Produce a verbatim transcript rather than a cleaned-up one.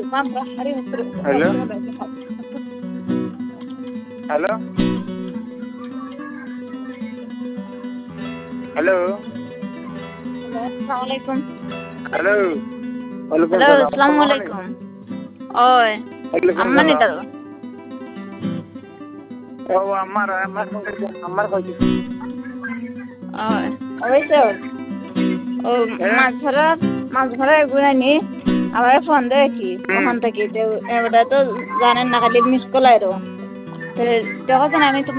hello hello hello আসসালামু আলাইকুম hello ওয়ালাইকুম হ্যালো সালাম আসসালামু আলাইকুম ওই ওয়ালাইকুম আম্মানি সালাম দাও ও আমার আমার আমার কইছি ওই অবশ্য ও মাছ ধরা মাছ ধরা এগুলো নি আবার ফোন দেয় কি ওখান থেকে এবারে তো জানেন না খালি মিস কল আইরো তো দেখো আমি